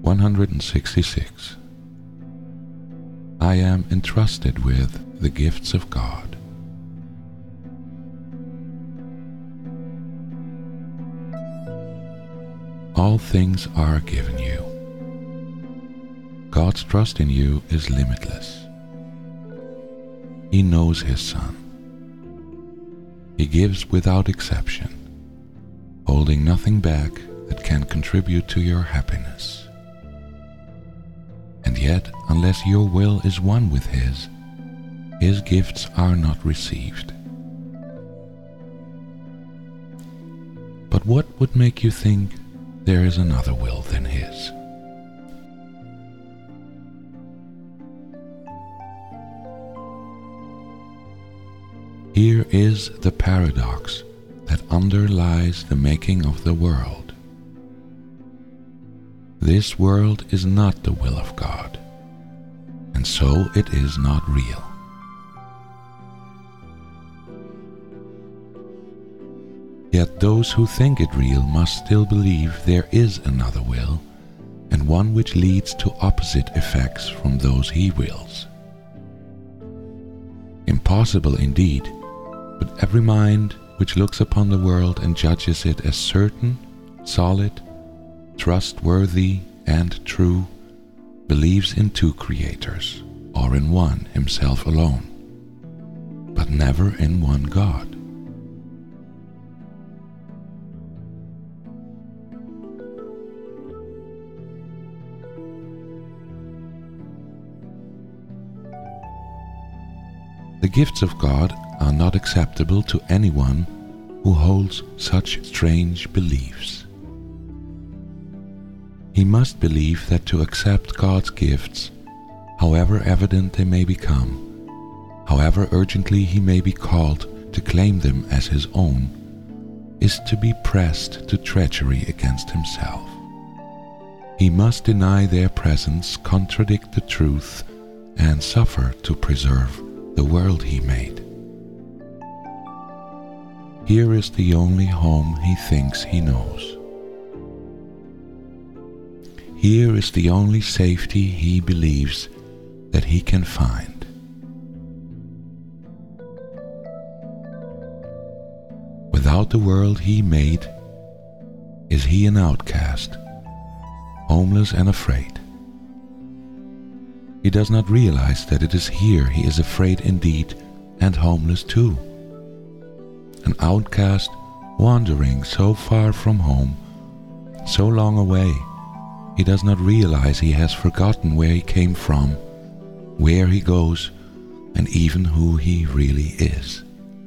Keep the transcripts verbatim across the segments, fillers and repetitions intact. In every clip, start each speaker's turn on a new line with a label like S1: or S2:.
S1: one hundred sixty-six. I am entrusted with the gifts of God. All things are given you. God's trust in you is limitless. He knows His Son. He gives without exception, holding nothing back that can contribute to your happiness. And yet, unless your will is one with His, His gifts are not received. But what would make you think there is another will than His? Here is the paradox that underlies the making of the world. This world is not the will of God, and so it is not real. Yet those who think it real must still believe there is another will, and one which leads to opposite effects from those He wills. Impossible indeed, but every mind which looks upon the world and judges it as certain, solid, trustworthy, and true, believes in two creators, or in one, Himself alone, but never in one God. The gifts of God are not acceptable to anyone who holds such strange beliefs. He must believe that to accept God's gifts, however evident they may become, however urgently he may be called to claim them as his own, is to be pressed to treachery against himself. He must deny their presence, contradict the truth, and suffer to preserve the world He made. Here is the only home he thinks he knows. Here is the only safety he believes that he can find. Without the world he made, is he an outcast, homeless and afraid. He does not realize that it is here he is afraid indeed and homeless too. An outcast wandering so far from home, so long away, he does not realize he has forgotten where he came from, where he goes, and even who he really is.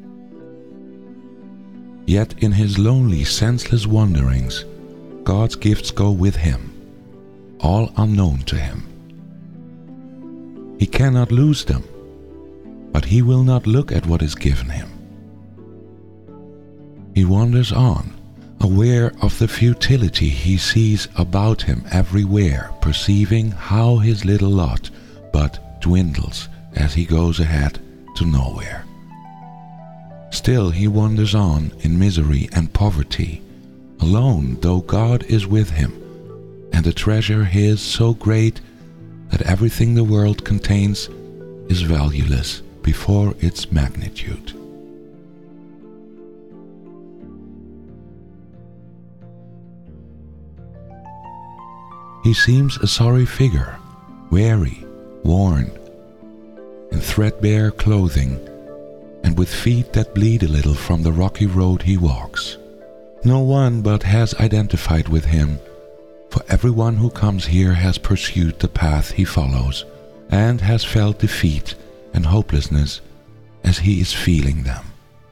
S1: Yet in his lonely, senseless wanderings, God's gifts go with him, all unknown to him. He cannot lose them, but he will not look at what is given him. He wanders on, aware of the futility he sees about him everywhere, perceiving how his little lot but dwindles as he goes ahead to nowhere. Still he wanders on in misery and poverty, alone though God is with him, and the treasure his so great that everything the world contains is valueless before its magnitude. He seems a sorry figure, weary, worn, in threadbare clothing, and with feet that bleed a little from the rocky road he walks. No one but has identified with him, for everyone who comes here has pursued the path he follows, and has felt defeat and hopelessness as he is feeling them.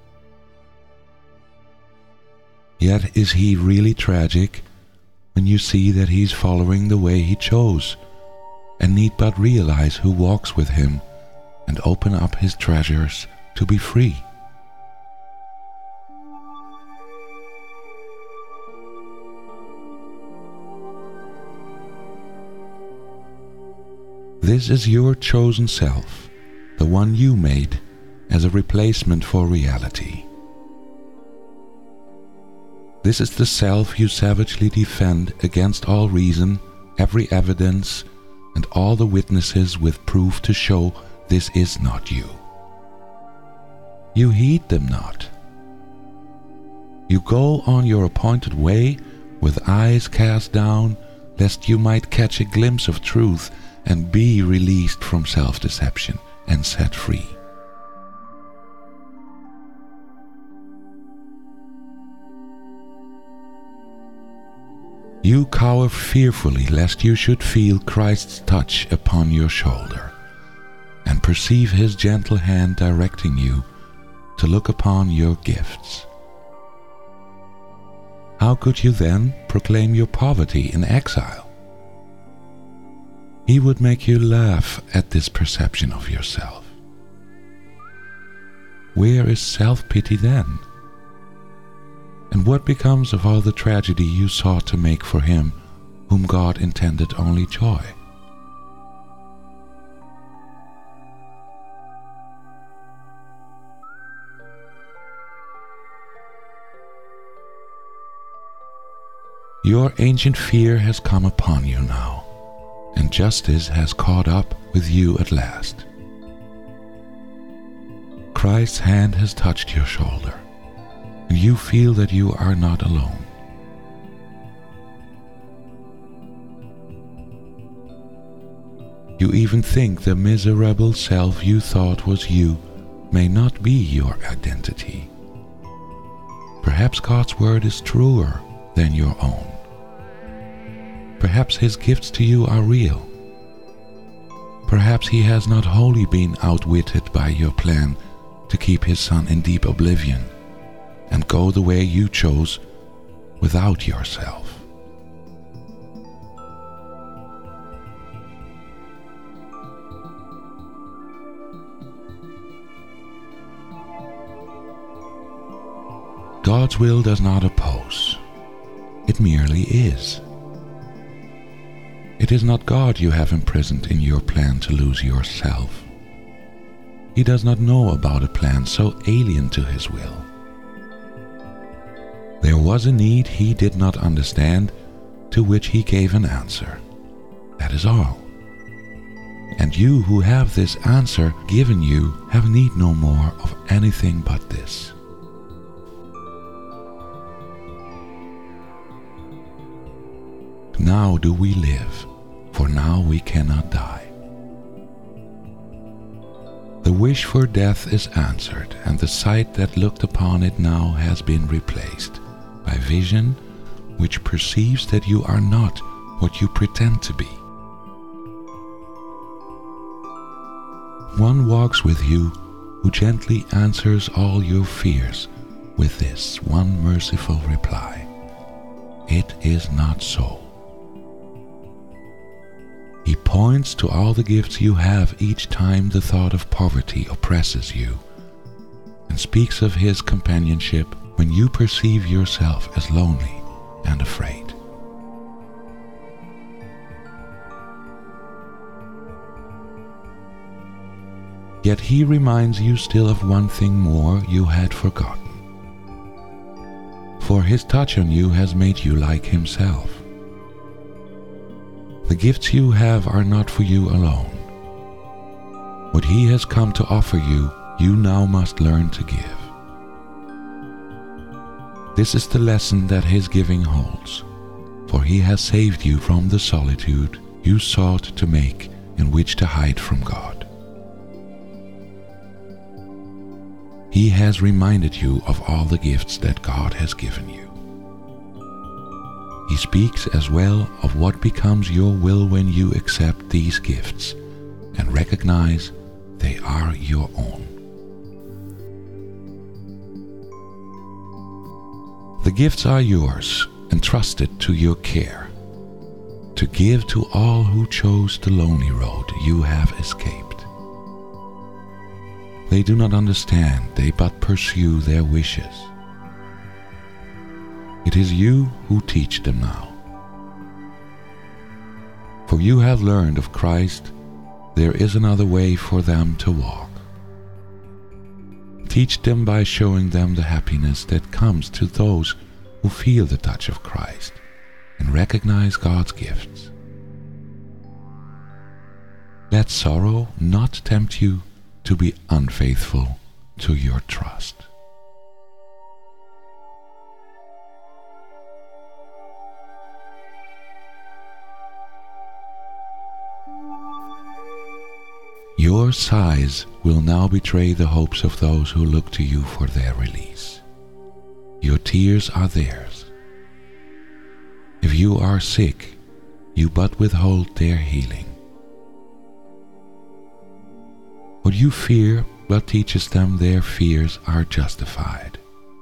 S1: Yet is he really tragic when you see that he is following the way he chose, and need but realize who walks with him and open up his treasures to be free? This is your chosen self, the one you made as a replacement for reality. This is the self you savagely defend against all reason every evidence and all the witnesses with proof to show this is not you. You heed them not. You go on your appointed way with eyes cast down, lest you might catch a glimpse of truth and be released from self-deception and set free. You cower fearfully lest you should feel Christ's touch upon your shoulder and perceive his gentle hand directing you to look upon your gifts. How could you then proclaim your poverty in exile? He would make you laugh at this perception of yourself. Where is self-pity then? And what becomes of all the tragedy you sought to make for him whom God intended only joy? Your ancient fear has come upon you now, and justice has caught up with you at last. Christ's hand has touched your shoulder, and you feel that you are not alone. You even think the miserable self you thought was you may not be your identity. Perhaps God's word is truer than your own. Perhaps his gifts to you are real. Perhaps he has not wholly been outwitted by your plan to keep his son in deep oblivion and go the way you chose without yourself. God's will does not oppose. It merely is. It is not God you have imprisoned in your plan to lose yourself. He does not know about a plan so alien to his will. There was a need he did not understand, to which he gave an answer. That is all. And you who have this answer given you have need no more of anything but this. Now do we live, for now we cannot die. The wish for death is answered, and the sight that looked upon it now has been replaced by vision which perceives that you are not what you pretend to be. One walks with you who gently answers all your fears with this one merciful reply: it is not so. He points to all the gifts you have each time the thought of poverty oppresses you, and speaks of his companionship when you perceive yourself as lonely and afraid. Yet he reminds you still of one thing more you had forgotten. For his touch on you has made you like himself. The gifts you have are not for you alone. What he has come to offer you, you now must learn to give. This is the lesson that his giving holds, for he has saved you from the solitude you sought to make in which to hide from God. He has reminded you of all the gifts that God has given you. He speaks as well of what becomes your will when you accept these gifts and recognize they are your own. The gifts are yours, entrusted to your care, to give to all who chose the lonely road you have escaped. They do not understand, they but pursue their wishes. It is you who teach them now. For you have learned of Christ, there is another way for them to walk. Teach them by showing them the happiness that comes to those who feel the touch of Christ and recognize God's gifts. Let sorrow not tempt you to be unfaithful to your trust. Your sighs will now betray the hopes of those who look to you for their release. Your tears are theirs. If you are sick, you but withhold their healing. What you fear but teaches them their fears are justified.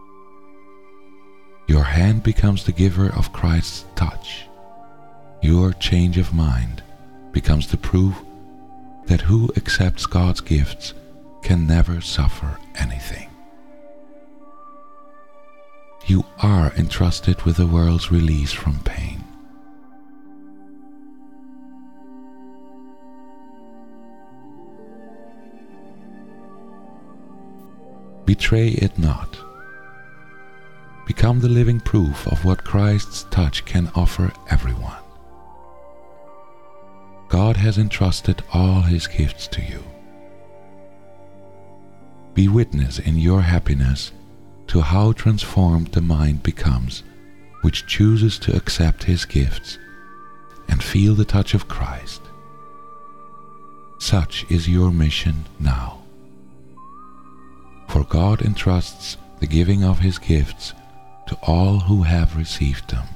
S1: Your hand becomes the giver of Christ's touch. Your change of mind becomes the proof that who accepts God's gifts can never suffer anything. You are entrusted with the world's release from pain. Betray it not. Become the living proof of what Christ's touch can offer everyone. God has entrusted all His gifts to you. Be witness in your happiness to how transformed the mind becomes which chooses to accept His gifts and feel the touch of Christ. Such is your mission now. For God entrusts the giving of His gifts to all who have received them.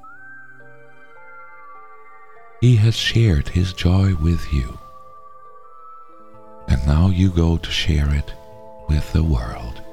S1: He has shared His joy with you, and now you go to share it with the world.